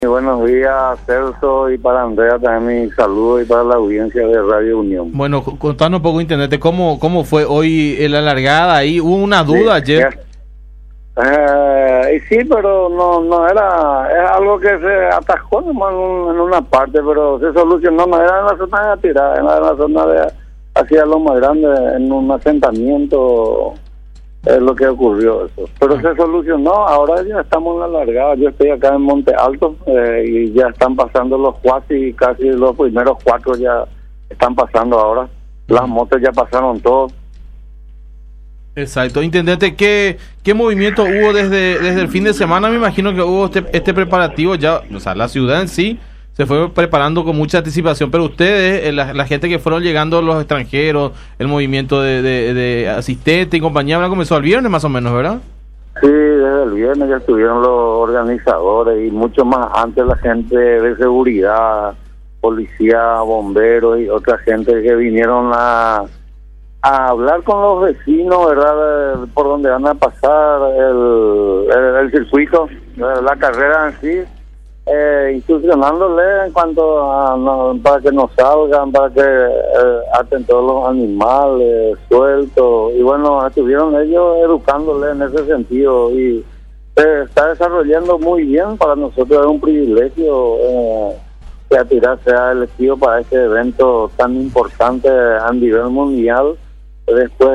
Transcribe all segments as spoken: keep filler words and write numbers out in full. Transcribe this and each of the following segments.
Y buenos días, Celso, y para Andrea también mi saludo y para la audiencia de Radio Unión. Bueno, contanos un poco, intendente, ¿cómo, cómo fue hoy la largada ahí? ¿Hubo una duda sí, ayer? Eh, y sí, pero no no era, es algo que se atascó nomás en, en una parte, pero se solucionó, no era en la zona de Atirá, era en la zona de hacia lo más grande, en un asentamiento. Es lo que ocurrió eso, pero ah. se solucionó. Ahora ya estamos en la largada. Yo estoy acá en Monte Alto eh, y ya están pasando los cuasi, casi los primeros cuatro ya están pasando ahora. Las motos ya pasaron todos. Exacto. Intendente, ¿qué qué movimiento hubo desde desde el fin de semana? Me imagino que hubo este este preparativo ya, o sea, la ciudad en sí se fue preparando con mucha anticipación, pero ustedes, la, la gente que fueron llegando, los extranjeros, el movimiento de, de, de asistentes y compañía, ¿verdad? Comenzó el viernes más o menos, ¿verdad? Sí, desde el viernes ya estuvieron los organizadores y mucho más antes la gente de seguridad, policía, bomberos y otra gente que vinieron a, a hablar con los vecinos, ¿verdad? De, por donde van a pasar el, el, el circuito, la carrera en sí. Eh, instruccionándole en cuanto a no, para que no salgan, para que eh, aten todos los animales sueltos, y bueno, estuvieron ellos educándole en ese sentido y se está desarrollando muy bien. Para nosotros es un privilegio eh, que Atirá sea elegido para este evento tan importante a nivel mundial, después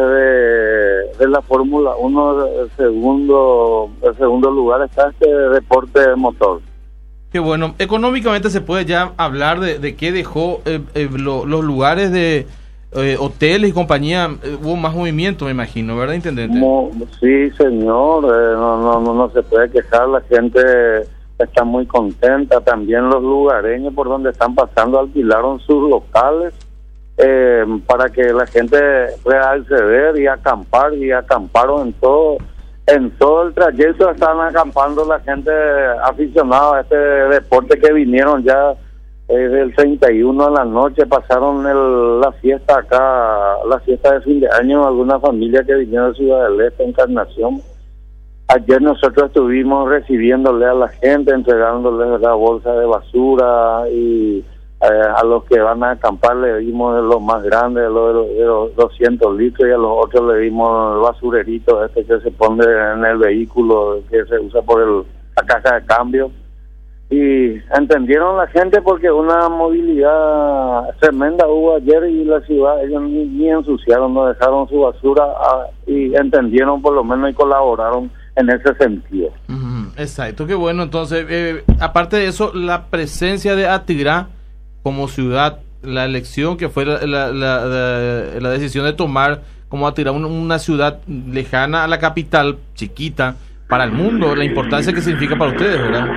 de, de la Fórmula uno. El segundo, el segundo lugar está este deporte motor. Qué bueno. Económicamente se puede ya hablar de, de qué dejó eh, eh, lo, los lugares de eh, hoteles y compañía. Eh, hubo más movimiento, me imagino, ¿verdad, intendente? Mo, sí, señor. Eh, no, no, no, no se puede quejar. La gente está muy contenta. También los lugareños por donde están pasando alquilaron sus locales eh, para que la gente pueda acceder y acampar, y acamparon en todo. En todo el trayecto están acampando la gente aficionada a este deporte, que vinieron ya eh, del treinta y uno a la noche, pasaron el, la fiesta acá, la fiesta de fin de año, alguna familia que vinieron de Ciudad del Este, Encarnación. Ayer nosotros estuvimos recibiéndole a la gente, entregándoles la bolsa de basura, y eh, a los que van a acampar le dimos lo más grande, de los, de los doscientos litros, y a los otros le dimos el basurerito este que se pone en el vehículo, que se usa por el, la caja de cambio. Y entendieron la gente porque una movilidad tremenda hubo ayer, y la ciudad, ellos ni, ni ensuciaron, no dejaron su basura, ah, y entendieron por lo menos y colaboraron en ese sentido. Uh-huh. Exacto, qué bueno. Entonces, eh, aparte de eso, la presencia de Atirá como ciudad, la elección que fue la, la, la, la, la decisión de tomar como Atirá una, una ciudad lejana a la capital, chiquita, para el mundo, la importancia que significa para ustedes, ¿verdad?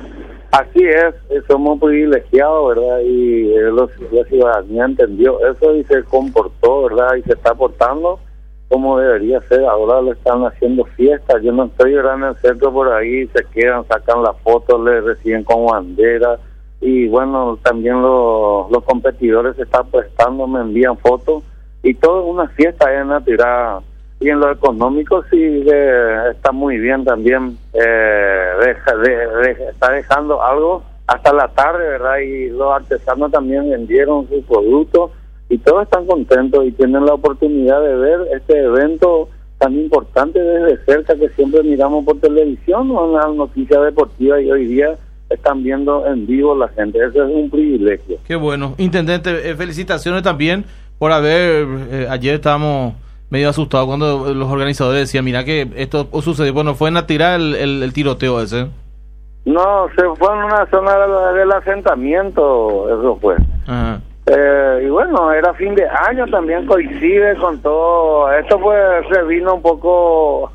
Así es, somos privilegiados, ¿verdad? Y eh, los, la ciudadanía entendió eso y se comportó, ¿verdad? Y se está portando como debería ser. Ahora le están haciendo fiestas. Yo no estoy, ¿verdad?, en el centro por ahí, se quedan, sacan las fotos, le reciben con bandera. Y bueno, también los, los competidores se están prestando, me envían fotos, y todo es una fiesta en Atirá. Y en lo económico sí de, está muy bien también, eh, deja, de, de, está dejando algo hasta la tarde, ¿verdad? Y los artesanos también vendieron sus productos y todos están contentos y tienen la oportunidad de ver este evento tan importante desde cerca, que siempre miramos por televisión o en las noticias deportivas, y hoy día están viendo en vivo la gente. Eso es un privilegio. Qué bueno. Intendente, eh, felicitaciones también por haber, eh, ayer estábamos medio asustados cuando los organizadores decían, mira que esto sucedió, bueno, fue en Atirá el, el, el tiroteo ese. No, se fue en una zona del, del asentamiento, eso fue. Ajá. Eh, y bueno, era fin de año, también coincide con todo esto, pues se vino un poco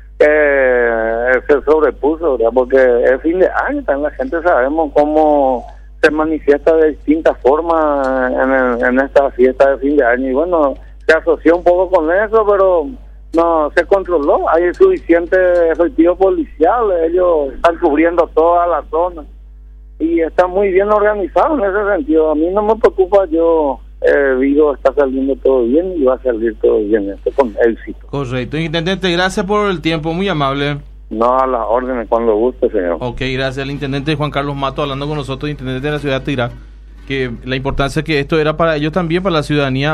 eh, se sobrepuso, ¿verdad? Porque es fin de año, también la gente sabemos cómo se manifiesta de distintas formas en, el, en esta fiesta de fin de año, y bueno, se asoció un poco con eso, pero no se controló. Hay suficiente efectivo policial, ellos están cubriendo toda la zona y está muy bien organizado en ese sentido. A mí no me preocupa, yo eh, digo, está saliendo todo bien y va a salir todo bien, esto con éxito. Correcto. Intendente, gracias por el tiempo, muy amable. No, a las órdenes, cuando guste, señor. Ok, gracias al intendente Juan Carlos Mato, hablando con nosotros, intendente de la ciudad de Tigre, que la importancia que esto era para ellos también, para la ciudadanía.